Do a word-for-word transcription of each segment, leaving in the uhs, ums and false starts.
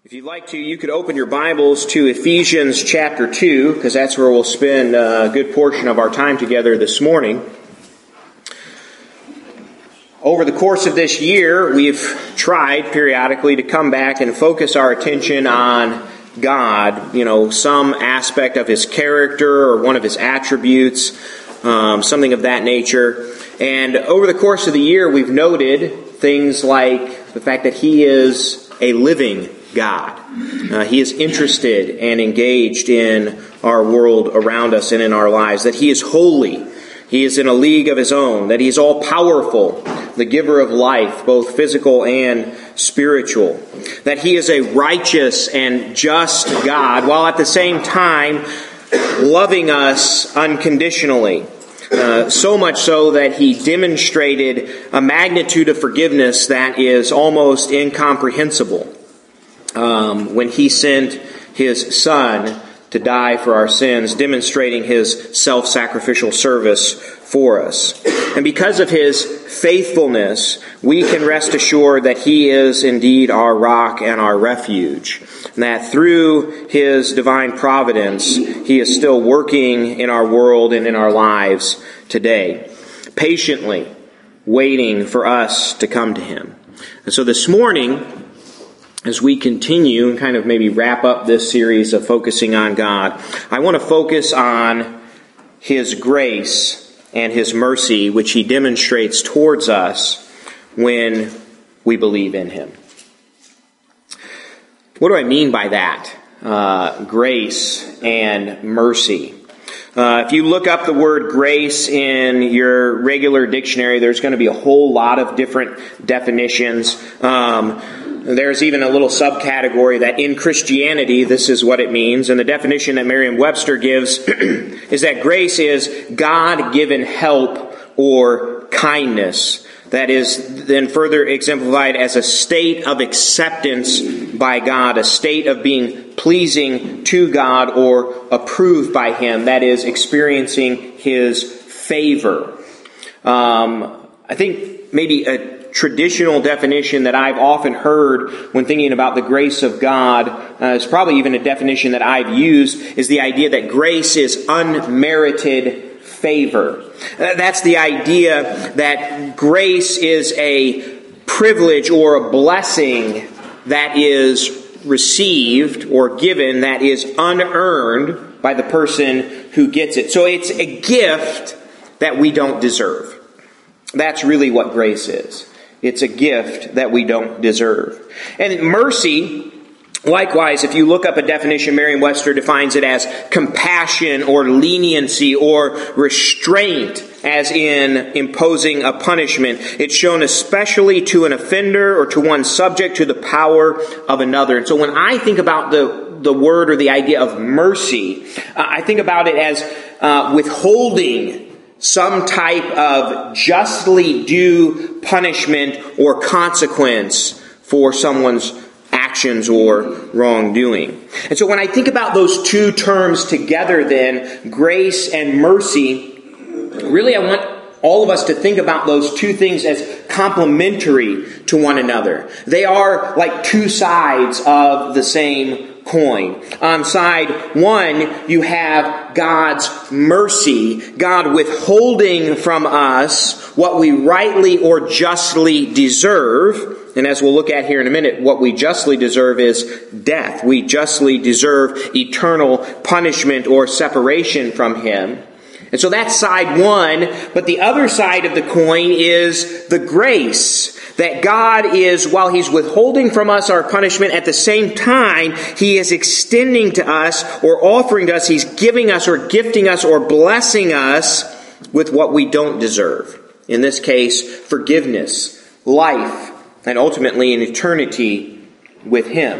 If you'd like to, you could open your Bibles to Ephesians chapter two, because that's where we'll spend a good portion of our time together this morning. Over the course of this year, we've tried periodically to come back and focus our attention on God, you know, some aspect of His character or one of His attributes, um, something of that nature. And over the course of the year, we've noted things like the fact that He is a living God. Uh, he is interested and engaged in our world around us and in our lives. That He is holy. He is in a league of His own. That He is all-powerful, the giver of life, both physical and spiritual. That He is a righteous and just God, while at the same time loving us unconditionally. Uh, so much so that He demonstrated a magnitude of forgiveness that is almost incomprehensible. Um, when He sent His Son to die for our sins, demonstrating His self-sacrificial service for us. And because of His faithfulness, we can rest assured that He is indeed our rock and our refuge. And that through His divine providence, He is still working in our world and in our lives today, patiently waiting for us to come to Him. And so this morning, as we continue and kind of maybe wrap up this series of focusing on God, I want to focus on His grace and His mercy, which He demonstrates towards us when we believe in Him. What do I mean by that? Uh, grace and mercy. Uh, if you look up the word grace in your regular dictionary, there's going to be a whole lot of different definitions. Um, There's even a little subcategory that in Christianity, this is what it means. And the definition that Merriam-Webster gives is that grace is God-given help or kindness. That is then further exemplified as a state of acceptance by God, a state of being pleasing to God or approved by Him. That is experiencing His favor. Um, I think maybe a traditional definition that I've often heard when thinking about the grace of God, uh, is probably even a definition that I've used, is the idea that grace is unmerited favor. Uh, that's the idea that grace is a privilege or a blessing that is received or given that is unearned by the person who gets it. So it's a gift that we don't deserve. That's really what grace is. It's a gift that we don't deserve. And mercy, likewise, if you look up a definition, Merriam-Webster defines it as compassion or leniency or restraint, as in imposing a punishment. It's shown especially to an offender or to one subject to the power of another. And so when I think about the, the word or the idea of mercy, uh, I think about it as uh, withholding some type of justly due punishment or consequence for someone's actions or wrongdoing. And so when I think about those two terms together then, grace and mercy, really I want all of us to think about those two things as complementary to one another. They are like two sides of the same coin. On side one, you have God's mercy, God withholding from us what we rightly or justly deserve. And as we'll look at here in a minute, what we justly deserve is death. We justly deserve eternal punishment or separation from Him. And so that's side one, but the other side of the coin is the grace. That God is, while He's withholding from us our punishment, at the same time, He is extending to us or offering to us, He's giving us or gifting us or blessing us with what we don't deserve. In this case, forgiveness, life, and ultimately an eternity with Him.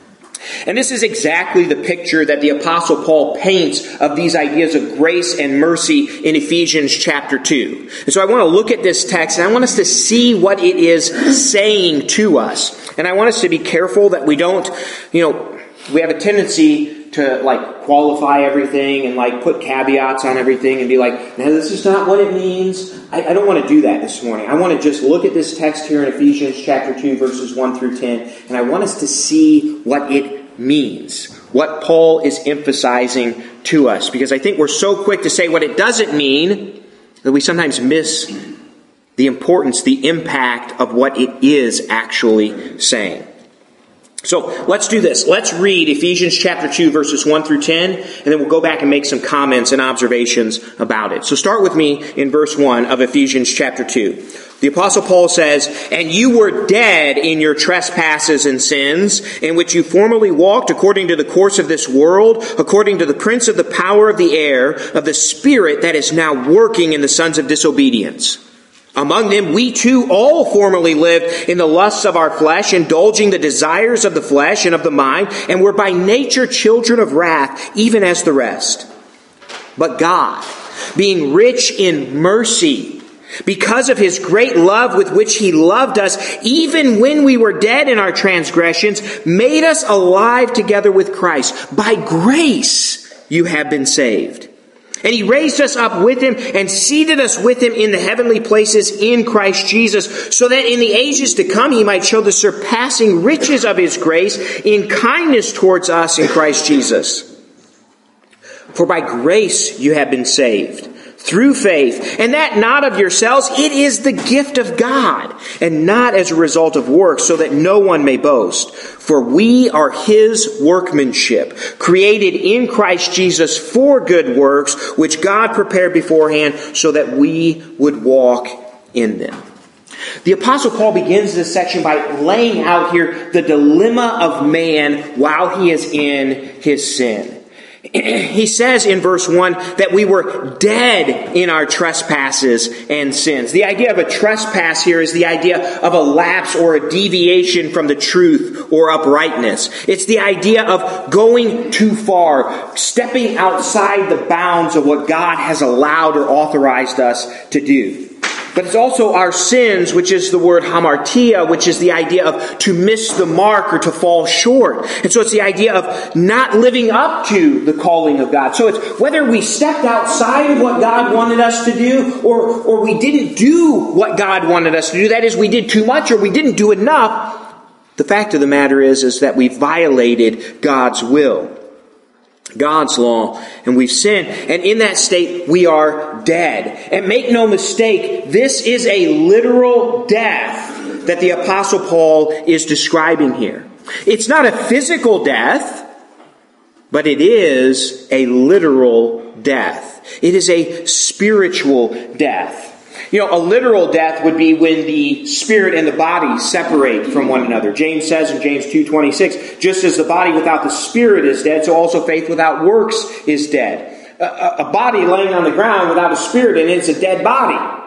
And this is exactly the picture that the Apostle Paul paints of these ideas of grace and mercy in Ephesians chapter two. And so I want to look at this text and I want us to see what it is saying to us. And I want us to be careful that we don't, you know, we have a tendency to like qualify everything and like put caveats on everything and be like, no, this is not what it means. I, I don't want to do that this morning. I want to just look at this text here in Ephesians chapter two, verses one through ten, and I want us to see what it means, what Paul is emphasizing to us, because I think we're so quick to say what it doesn't mean that we sometimes miss the importance, the impact of what it is actually saying. So let's do this. Let's read Ephesians chapter two, verses one through ten, and then we'll go back and make some comments and observations about it. So start with me in verse one of Ephesians chapter two. The Apostle Paul says, "And you were dead in your trespasses and sins, in which you formerly walked according to the course of this world, according to the prince of the power of the air, of the spirit that is now working in the sons of disobedience. Among them we too all formerly lived in the lusts of our flesh, indulging the desires of the flesh and of the mind, and were by nature children of wrath, even as the rest. But God, being rich in mercy, because of His great love with which He loved us, even when we were dead in our transgressions, made us alive together with Christ. By grace you have been saved. And He raised us up with Him and seated us with Him in the heavenly places in Christ Jesus, so that in the ages to come He might show the surpassing riches of His grace in kindness towards us in Christ Jesus. For by grace you have been saved, through faith, and that not of yourselves, it is the gift of God, and not as a result of works, so that no one may boast. For we are His workmanship, created in Christ Jesus for good works, which God prepared beforehand so that we would walk in them." The Apostle Paul begins this section by laying out here the dilemma of man while he is in his sin. He says in verse one that we were dead in our trespasses and sins. The idea of a trespass here is the idea of a lapse or a deviation from the truth or uprightness. It's the idea of going too far, stepping outside the bounds of what God has allowed or authorized us to do. But it's also our sins, which is the word hamartia, which is the idea of to miss the mark or to fall short. And so it's the idea of not living up to the calling of God. So it's whether we stepped outside of what God wanted us to do, or, or we didn't do what God wanted us to do. That is, we did too much or we didn't do enough. The fact of the matter is, is that we violated God's will, God's law, and we've sinned. And in that state, we are dead. And make no mistake, this is a literal death that the Apostle Paul is describing here. It's not a physical death, but it is a literal death. It is a spiritual death. You know, a literal death would be when the spirit and the body separate from one another. James says in James two twenty-six, just as the body without the spirit is dead, so also faith without works is dead. A, a body laying on the ground without a spirit in it is a dead body.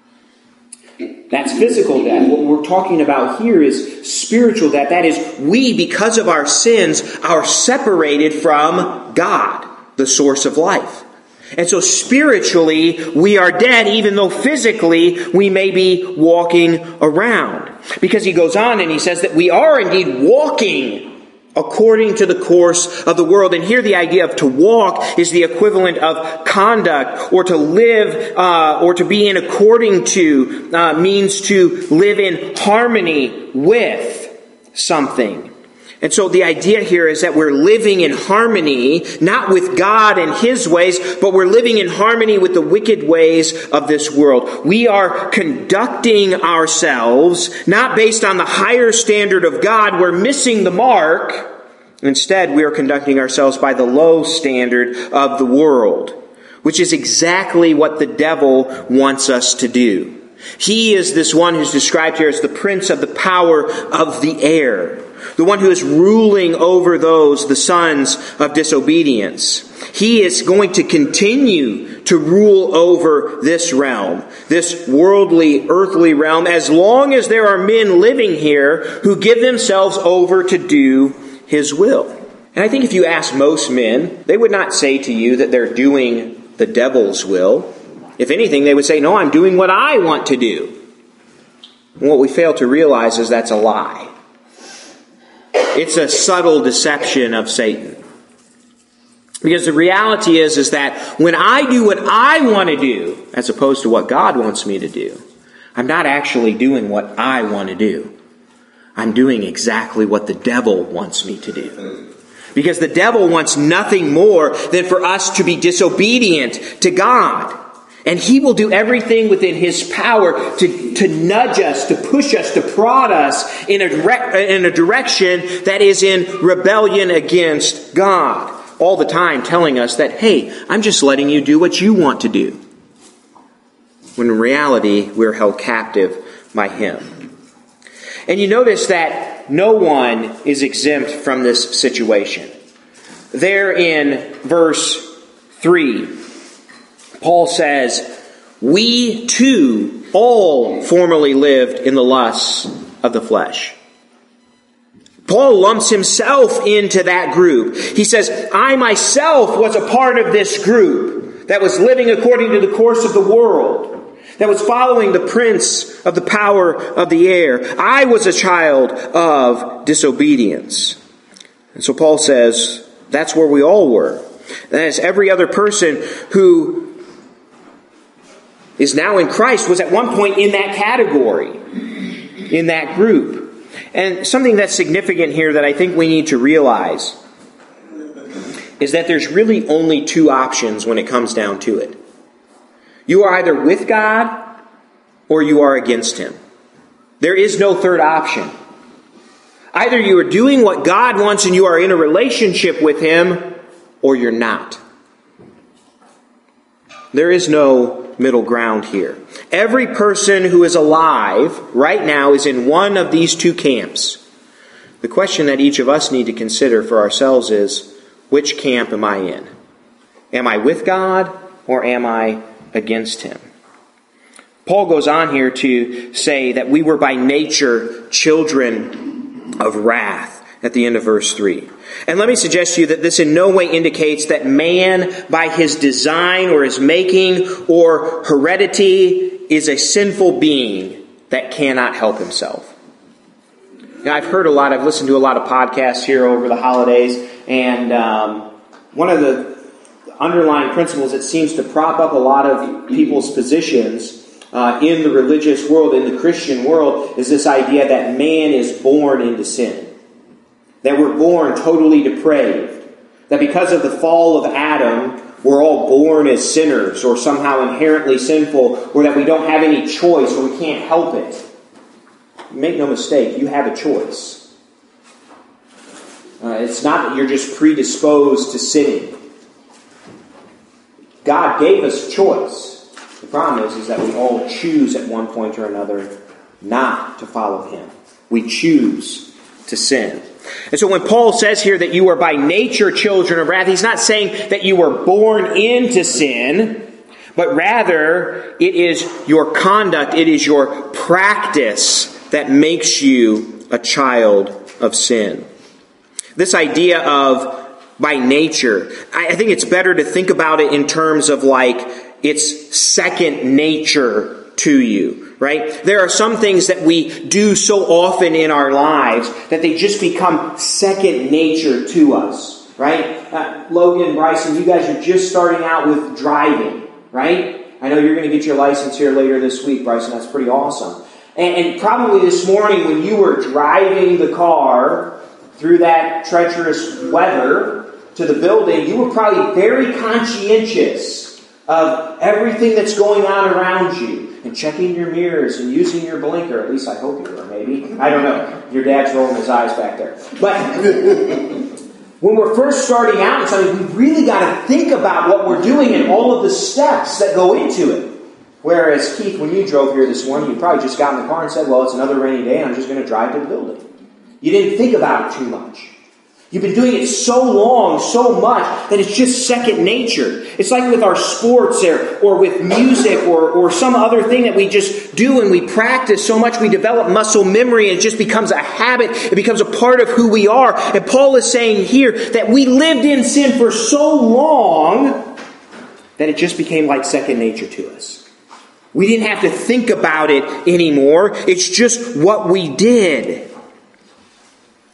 That's physical death. What we're talking about here is spiritual death. That is, we, because of our sins, are separated from God, the source of life. And so spiritually, we are dead, even though physically we may be walking around. Because he goes on and he says that we are indeed walking according to the course of the world. And here the idea of to walk is the equivalent of conduct, or to live, uh, or to be in according to, uh, means to live in harmony with something. And so the idea here is that we're living in harmony, not with God and His ways, but we're living in harmony with the wicked ways of this world. We are conducting ourselves not based on the higher standard of God. We're missing the mark. Instead, we are conducting ourselves by the low standard of the world, which is exactly what the devil wants us to do. He is this one who's described here as the prince of the power of the air, the one who is ruling over those, the sons of disobedience. He is going to continue to rule over this realm, this worldly, earthly realm, as long as there are men living here who give themselves over to do His will. And I think if you ask most men, they would not say to you that they're doing the devil's will. If anything, they would say, no, I'm doing what I want to do. And what we fail to realize is that's a lie. It's a subtle deception of Satan. Because the reality is, is that when I do what I want to do, as opposed to what God wants me to do, I'm not actually doing what I want to do. I'm doing exactly what the devil wants me to do. Because the devil wants nothing more than for us to be disobedient to God. And he will do everything within his power to, to nudge us, to push us, to prod us in a, dire- in a direction that is in rebellion against God. All the time telling us that, hey, I'm just letting you do what you want to do. When in reality, we're held captive by him. And you notice that no one is exempt from this situation. There in verse three, Paul says, we too all formerly lived in the lusts of the flesh. Paul lumps himself into that group. He says, I myself was a part of this group that was living according to the course of the world, that was following the prince of the power of the air. I was a child of disobedience. And so Paul says, that's where we all were. That is, every other person who is now in Christ was at one point in that category, in that group. And something that's significant here that I think we need to realize is that there's really only two options when it comes down to it. You are either with God or you are against him. There is no third option. Either you are doing what God wants and you are in a relationship with him, or you're not. There is no middle ground here. Every person who is alive right now is in one of these two camps. The question that each of us need to consider for ourselves is, which camp am I in? Am I with God or am I against him? Paul goes on here to say that we were by nature children of wrath at the end of verse three. And let me suggest to you that this in no way indicates that man, by his design or his making or heredity, is a sinful being that cannot help himself. Now, I've heard a lot, I've listened to a lot of podcasts here over the holidays, and um, one of the underlying principles that seems to prop up a lot of people's positions uh, in the religious world, in the Christian world, is this idea that man is born into sin. That we're born totally depraved. That because of the fall of Adam, we're all born as sinners or somehow inherently sinful, or that we don't have any choice or we can't help it. Make no mistake, you have a choice. Uh, it's not that you're just predisposed to sinning. God gave us a choice. The problem is, is that we all choose at one point or another not to follow him. We choose to sin. And so when Paul says here that you are by nature children of wrath, he's not saying that you were born into sin, but rather it is your conduct, it is your practice that makes you a child of sin. This idea of by nature, I think it's better to think about it in terms of like it's second nature to you. Right? There are some things that we do so often in our lives that they just become second nature to us. Right? Uh, Logan, Bryson, you guys are just starting out with driving. Right? I know you're going to get your license here later this week, Bryson. That's pretty awesome. And, and probably this morning when you were driving the car through that treacherous weather to the building, you were probably very conscientious of everything that's going on around you. And checking your mirrors and using your blinker. At least I hope you were, maybe. I don't know. Your dad's rolling his eyes back there. But when we're first starting out in something, we've really got to think about what we're doing and all of the steps that go into it. Whereas, Keith, when you drove here this morning, you probably just got in the car and said, well, it's another rainy day, I'm just going to drive to the building. You didn't think about it too much. You've been doing it so long, so much, that it's just second nature. It's like with our sports or, or with music or, or some other thing that we just do and we practice so much, we develop muscle memory and it just becomes a habit. It becomes a part of who we are. And Paul is saying here that we lived in sin for so long that it just became like second nature to us. We didn't have to think about it anymore. It's just what we did.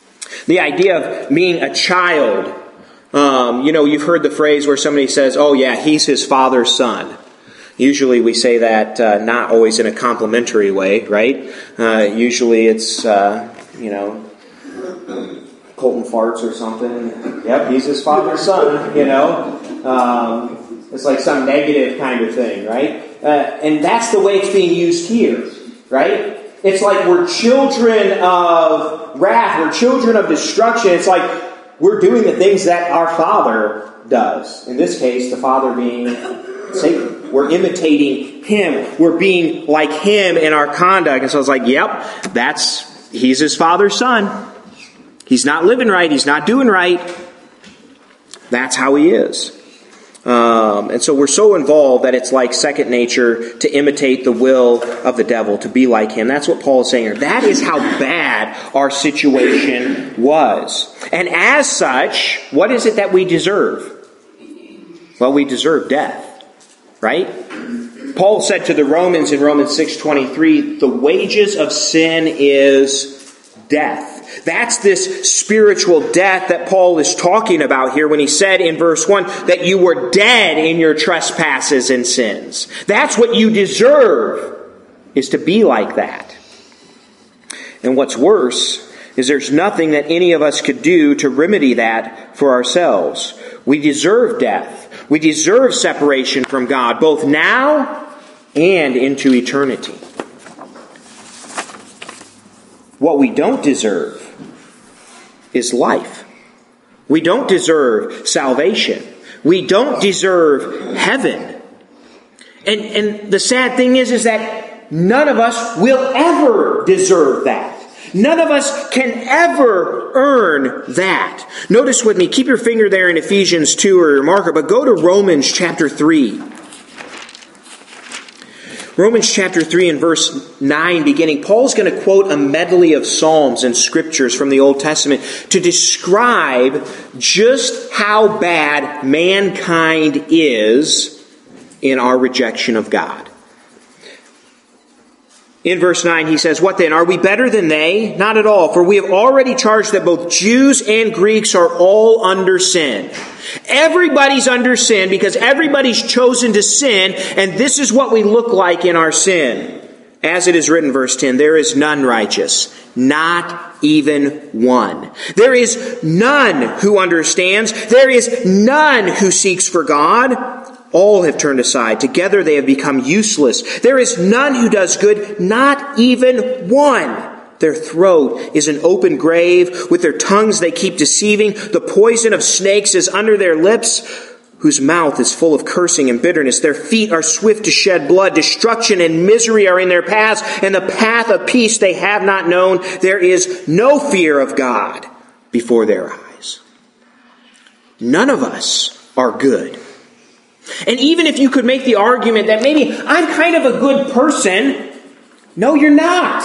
The idea of being a child. Um, you know, you've heard the phrase where somebody says, oh yeah, he's his father's son. Usually we say that uh, not always in a complimentary way, right? Uh, usually it's, uh, you know, Colton farts or something. Yep, he's his father's son, you know. Um, it's like some negative kind of thing, right? Uh, and that's the way it's being used here, right? It's like we're children of wrath. We're children of destruction. It's like we're doing the things that our father does. In this case, the father being Satan. We're imitating him. We're being like him in our conduct. And so it's like, yep, that's, he's his father's son. He's not living right. He's not doing right. That's how he is. Um, and so we're so involved that it's like second nature to imitate the will of the devil, to be like him. That's what Paul is saying here. That is how bad our situation was. And as such, what is it that we deserve? Well, we deserve death. Right? Paul said to the Romans in Romans six twenty-three, the wages of sin is death. That's this spiritual death that Paul is talking about here when he said in verse one that you were dead in your trespasses and sins. That's what you deserve, is to be like that. And what's worse is there's nothing that any of us could do to remedy that for ourselves. We deserve death. We deserve separation from God, both now and into eternity. What we don't deserve is life. We don't deserve salvation. We don't deserve heaven. And, and the sad thing is, is that none of us will ever deserve that. None of us can ever earn that. Notice with me, keep your finger there in Ephesians two or your marker, but go to Romans chapter three. Romans chapter three and verse nine beginning, Paul's going to quote a medley of psalms and scriptures from the Old Testament to describe just how bad mankind is in our rejection of God. In verse nine, he says, what then? Are we better than they? Not at all. For we have already charged that both Jews and Greeks are all under sin. Everybody's under sin because everybody's chosen to sin, and this is what we look like in our sin. As it is written, verse ten, there is none righteous, not even one. There is none who understands. There is none who seeks for God. All have turned aside. Together they have become useless. There is none who does good, not even one. Their throat is an open grave. With their tongues they keep deceiving. The poison of snakes is under their lips, whose mouth is full of cursing and bitterness. Their feet are swift to shed blood. Destruction and misery are in their paths, and the path of peace they have not known. There is no fear of God before their eyes. None of us are good. And even if you could make the argument that maybe I'm kind of a good person, no, you're not.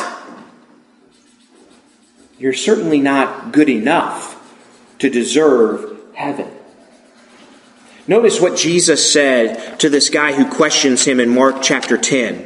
You're certainly not good enough to deserve heaven. Notice what Jesus said to this guy who questions him in Mark chapter ten.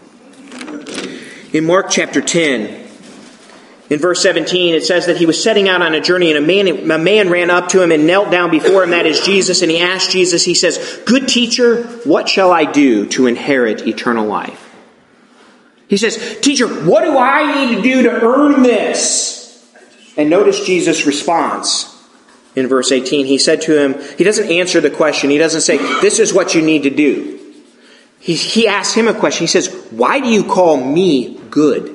In Mark chapter ten, in verse seventeen, it says that he was setting out on a journey, and a man, a man ran up to him and knelt down before him, that is Jesus, and he asked Jesus, he says, "Good teacher, what shall I do to inherit eternal life?" He says, "Teacher, what do I need to do to earn this?" And notice Jesus' response in verse eighteen. He said to him, he doesn't answer the question. He doesn't say, this is what you need to do. He, he asks him a question. He says, why do you call me good?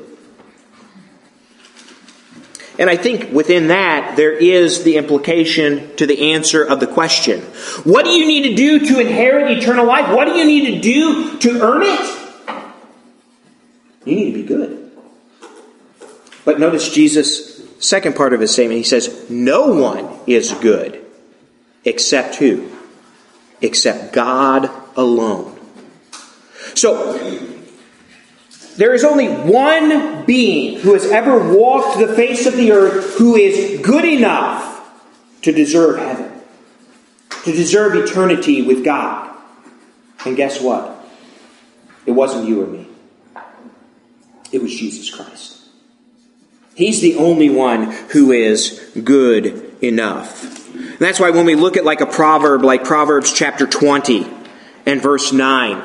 And I think within that, there is the implication to the answer of the question. What do you need to do to inherit eternal life? What do you need to do to earn it? You need to be good. But notice Jesus' second part of his statement. He says, no one is good except who? Except God alone. So, there is only one being who has ever walked the face of the earth who is good enough to deserve heaven, to deserve eternity with God. And guess what? It wasn't you or me. It was Jesus Christ. He He's the only one who is good enough. And that's why when we look at like a proverb, like Proverbs chapter twenty and verse nine,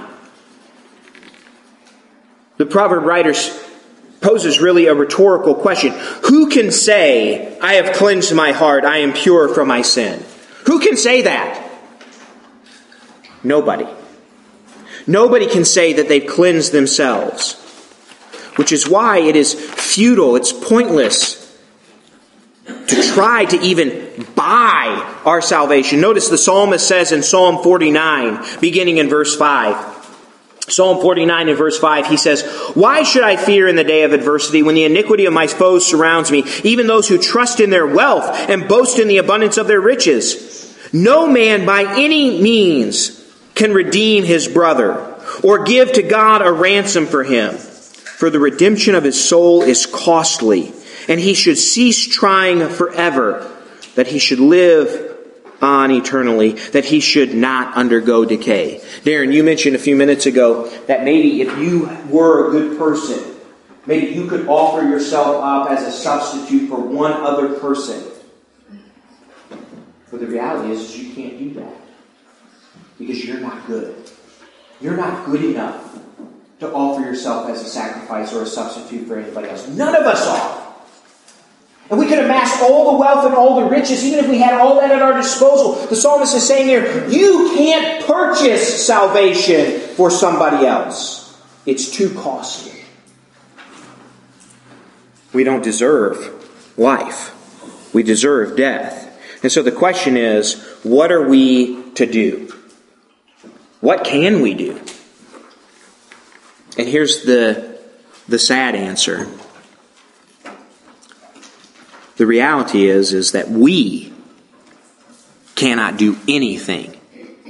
the proverb writer poses really a rhetorical question. Who can say, I have cleansed my heart, I am pure from my sin? Who can say that? Nobody. Nobody can say that they've cleansed themselves. Which is why it is futile, it's pointless to try to even buy our salvation. Notice the psalmist says in Psalm forty-nine, beginning in verse five. Psalm forty-nine and verse five, he says, why should I fear in the day of adversity when the iniquity of my foes surrounds me, even those who trust in their wealth and boast in the abundance of their riches? No man by any means can redeem his brother or give to God a ransom for him. For the redemption of his soul is costly, and he should cease trying forever, that he should live on eternally, that he should not undergo decay. Darren, you mentioned a few minutes ago that maybe if you were a good person, maybe you could offer yourself up as a substitute for one other person. But the reality is, is you can't do that. Because you're not good. You're not good enough to offer yourself as a sacrifice or a substitute for anybody else. None of us are. And we could amass all the wealth and all the riches, even if we had all that at our disposal. The psalmist is saying here, you can't purchase salvation for somebody else. It's too costly. We don't deserve life. We deserve death. And so the question is, what are we to do? What can we do? And here's the, the sad answer. The reality is, is that we cannot do anything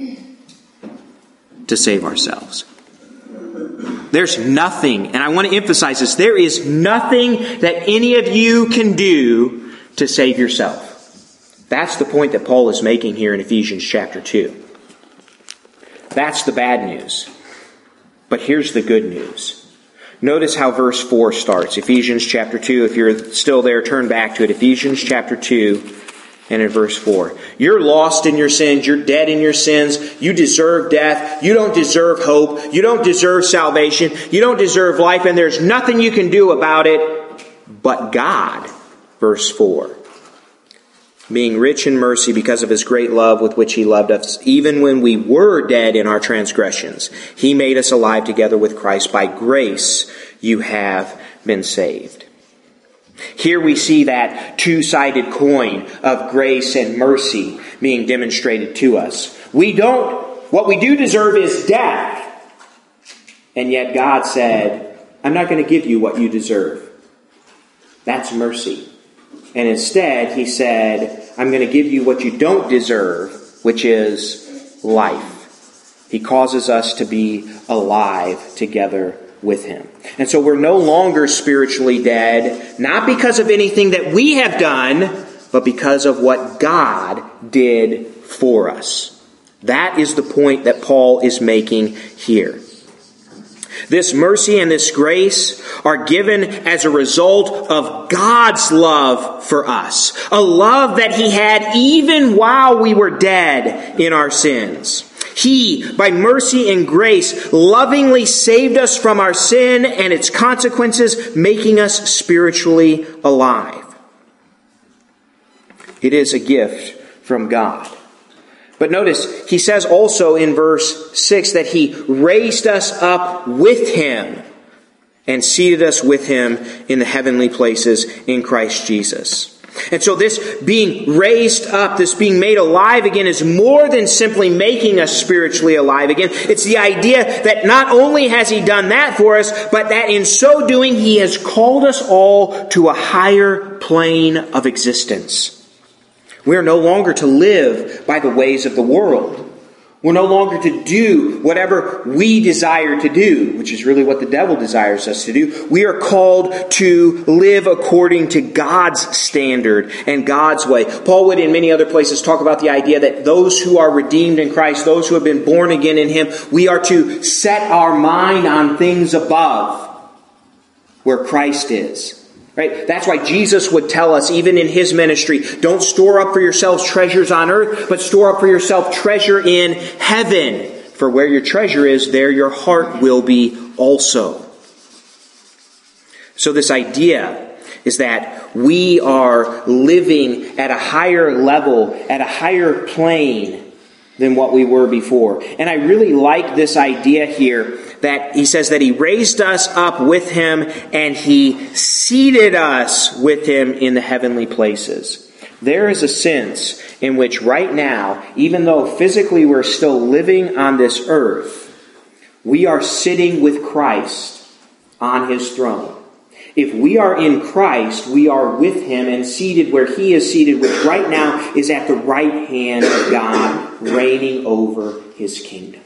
to save ourselves. There's nothing, and I want to emphasize this, there is nothing that any of you can do to save yourself. That's the point that Paul is making here in Ephesians chapter two. That's the bad news. But here's the good news. Notice how verse four starts. Ephesians chapter two. If you're still there, turn back to it. Ephesians chapter two and in verse four. You're lost in your sins. You're dead in your sins. You deserve death. You don't deserve hope. You don't deserve salvation. You don't deserve life. And there's nothing you can do about it but God. Verse four. Being rich in mercy because of His great love with which He loved us, even when we were dead in our transgressions, He made us alive together with Christ. By grace you have been saved. Here we see that two-sided coin of grace and mercy being demonstrated to us. We don't, what we do deserve is death. And yet God said, I'm not going to give you what you deserve. That's mercy. And instead, He said, I'm going to give you what you don't deserve, which is life. He causes us to be alive together with Him. And so we're no longer spiritually dead, not because of anything that we have done, but because of what God did for us. That is the point that Paul is making here. This mercy and this grace are given as a result of God's love for us. A love that He had even while we were dead in our sins. He, by mercy and grace, lovingly saved us from our sin and its consequences, making us spiritually alive. It is a gift from God. But notice, he says also in verse six that He raised us up with Him and seated us with Him in the heavenly places in Christ Jesus. And so this being raised up, this being made alive again, is more than simply making us spiritually alive again. It's the idea that not only has He done that for us, but that in so doing He has called us all to a higher plane of existence. We are no longer to live by the ways of the world. We're no longer to do whatever we desire to do, which is really what the devil desires us to do. We are called to live according to God's standard and God's way. Paul would in many other places talk about the idea that those who are redeemed in Christ, those who have been born again in Him, we are to set our mind on things above, where Christ is. Right? That's why Jesus would tell us, even in his ministry, don't store up for yourselves treasures on earth, but store up for yourself treasure in heaven. For where your treasure is, there your heart will be also. So this idea is that we are living at a higher level, at a higher plane than what we were before. And I really like this idea here that he says that he raised us up with him and he seated us with him in the heavenly places. There is a sense in which right now, even though physically we're still living on this earth, we are sitting with Christ on his throne. If we are in Christ, we are with him and seated where he is seated, which right now is at the right hand of God, reigning over his kingdom.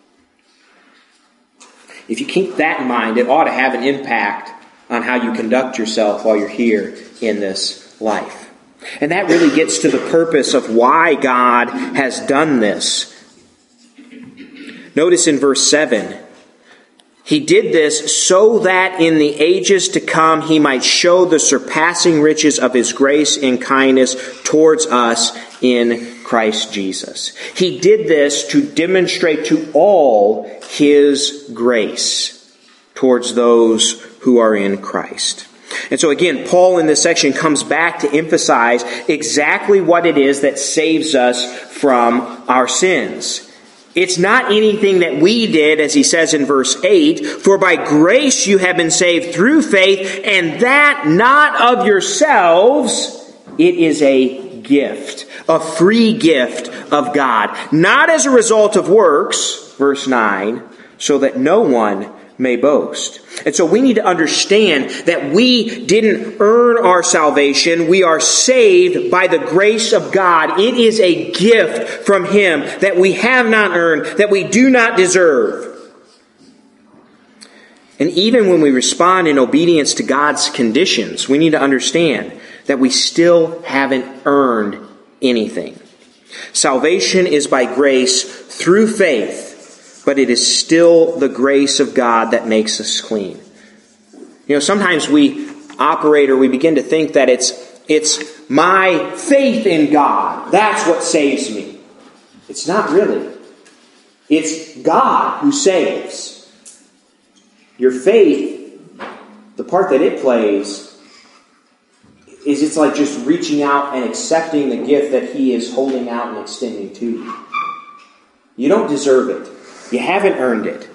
If you keep that in mind, it ought to have an impact on how you conduct yourself while you're here in this life. And that really gets to the purpose of why God has done this. Notice in verse seven, he did this so that in the ages to come he might show the surpassing riches of his grace and kindness towards us in Christ Jesus. He did this to demonstrate to all his grace towards those who are in Christ. And so again, Paul in this section comes back to emphasize exactly what it is that saves us from our sins. It's not anything that we did, as he says in verse eight, for by grace you have been saved through faith, and that not of yourselves, it is a gift, a free gift of God, not as a result of works, verse nine, so that no one may boast. And so we need to understand that we didn't earn our salvation. We are saved by the grace of God. It is a gift from him that we have not earned, that we do not deserve. And even when we respond in obedience to God's conditions, we need to understand that we still haven't earned anything. Salvation is by grace through faith, but it is still the grace of God that makes us clean. You know, sometimes we operate or we begin to think that it's it's my faith in God. That's what saves me. It's not really. It's God who saves. Your faith, the part that it plays, is it's like just reaching out and accepting the gift that he is holding out and extending to you. You don't deserve it. You haven't earned it.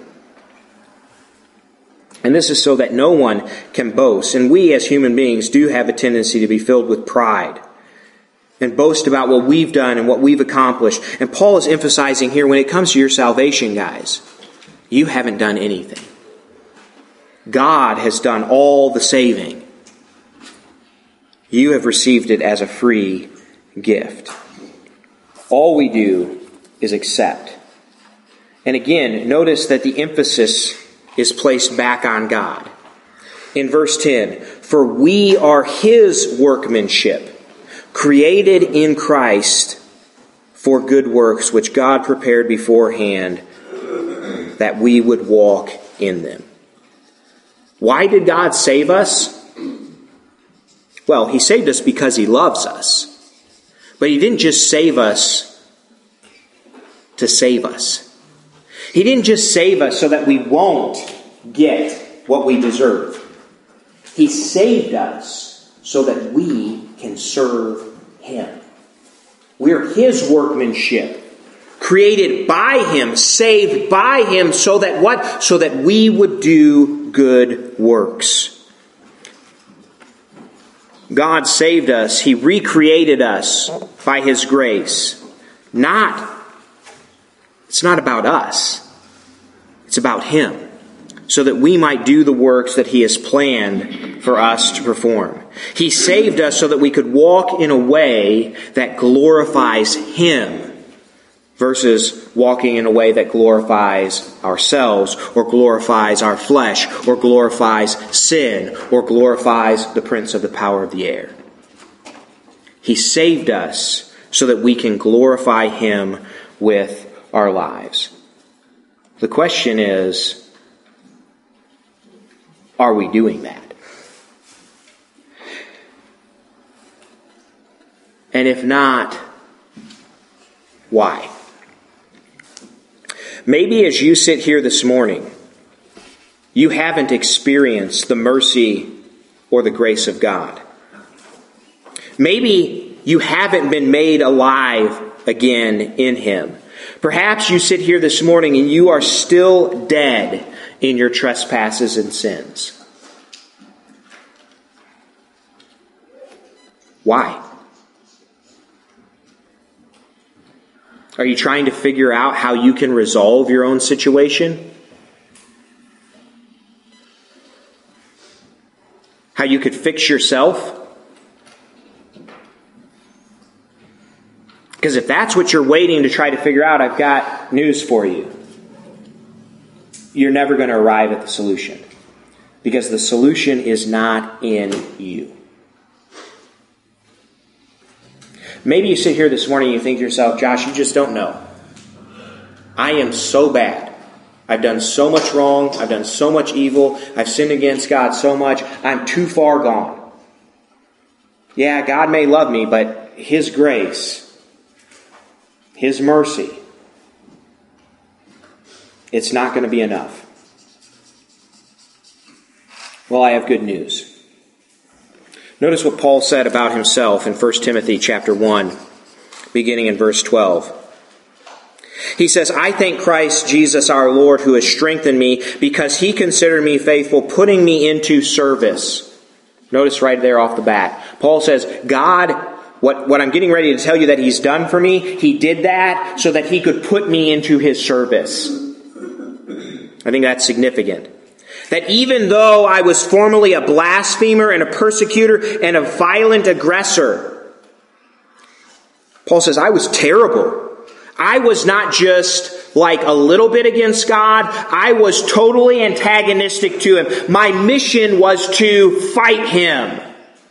And this is so that no one can boast. And we as human beings do have a tendency to be filled with pride and boast about what we've done and what we've accomplished. And Paul is emphasizing here, when it comes to your salvation, guys, you haven't done anything. God has done all the saving. You have received it as a free gift. All we do is accept. And again, notice that the emphasis is placed back on God. In verse ten, for we are his workmanship, created in Christ for good works, which God prepared beforehand that we would walk in them. Why did God save us? Well, he saved us because he loves us. But he didn't just save us to save us. He didn't just save us so that we won't get what we deserve. He saved us so that we can serve him. We're his workmanship, created by him, saved by him, so that what? So that we would do good works. God saved us. He recreated us by his grace. Not It's not about us. It's about him, so that we might do the works that he has planned for us to perform. He saved us so that we could walk in a way that glorifies him, versus walking in a way that glorifies ourselves, or glorifies our flesh, or glorifies sin, or glorifies the prince of the power of the air. He saved us so that we can glorify him with our lives. The question is, are we doing that? And if not, why? Maybe as you sit here this morning, you haven't experienced the mercy or the grace of God. Maybe you haven't been made alive again in Him. Perhaps you sit here this morning and you are still dead in your trespasses and sins. Why? Are you trying to figure out how you can resolve your own situation? How you could fix yourself? Because if that's what you're waiting to try to figure out, I've got news for you. You're never going to arrive at the solution. Because the solution is not in you. Maybe you sit here this morning and you think to yourself, Josh, you just don't know. I am so bad. I've done so much wrong. I've done so much evil. I've sinned against God so much. I'm too far gone. Yeah, God may love me, but His grace, His mercy, it's not going to be enough. Well, I have good news. Notice what Paul said about himself in First Timothy chapter one, beginning in verse twelve. He says, I thank Christ Jesus our Lord who has strengthened me because He considered me faithful, putting me into service. Notice right there off the bat. Paul says, God, what, what I'm getting ready to tell you that He's done for me, He did that so that He could put me into His service. I think that's significant. That even though I was formerly a blasphemer and a persecutor and a violent aggressor, Paul says, I was terrible. I was not just like a little bit against God. I was totally antagonistic to Him. My mission was to fight Him.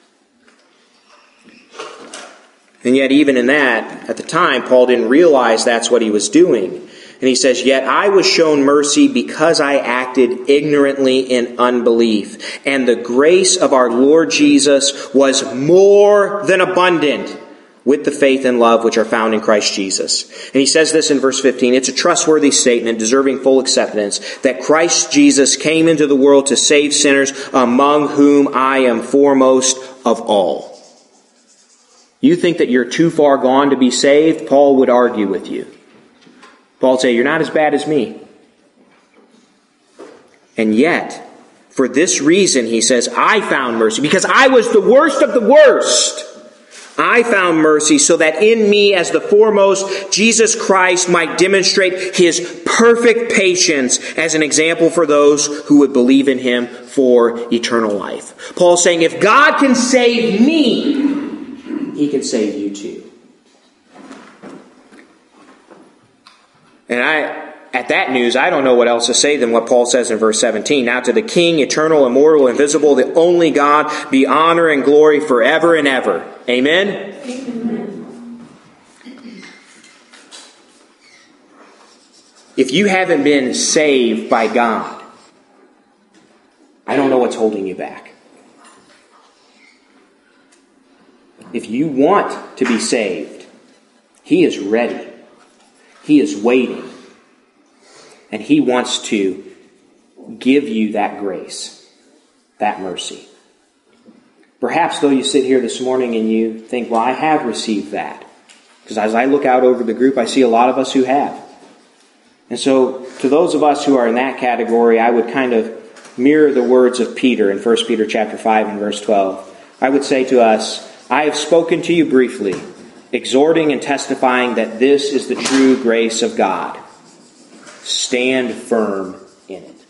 And yet even in that, at the time, Paul didn't realize that's what he was doing. And he says, yet I was shown mercy because I acted ignorantly in unbelief. And the grace of our Lord Jesus was more than abundant with the faith and love which are found in Christ Jesus. And he says this in verse fifteen. It's a trustworthy statement deserving full acceptance that Christ Jesus came into the world to save sinners, among whom I am foremost of all. You think that you're too far gone to be saved? Paul would argue with you. Paul would say, you're not as bad as me. And yet, for this reason, he says, I found mercy. Because I was the worst of the worst. I found mercy so that in me, as the foremost, Jesus Christ might demonstrate His perfect patience as an example for those who would believe in Him for eternal life. Paul's saying, if God can save me, He can save you too. And I, at that news, I don't know what else to say than what Paul says in verse seventeen. Now to the King, eternal, immortal, invisible, the only God, be honor and glory forever and ever. Amen? Amen. If you haven't been saved by God, I don't know what's holding you back. If you want to be saved, He is ready. He is waiting. And He wants to give you that grace, that mercy. Perhaps though you sit here this morning and you think, well, I have received that. Because as I look out over the group, I see a lot of us who have. And so to those of us who are in that category, I would kind of mirror the words of Peter in First Peter chapter five and verse twelve. I would say to us, I have spoken to you briefly, exhorting and testifying that this is the true grace of God. Stand firm in it.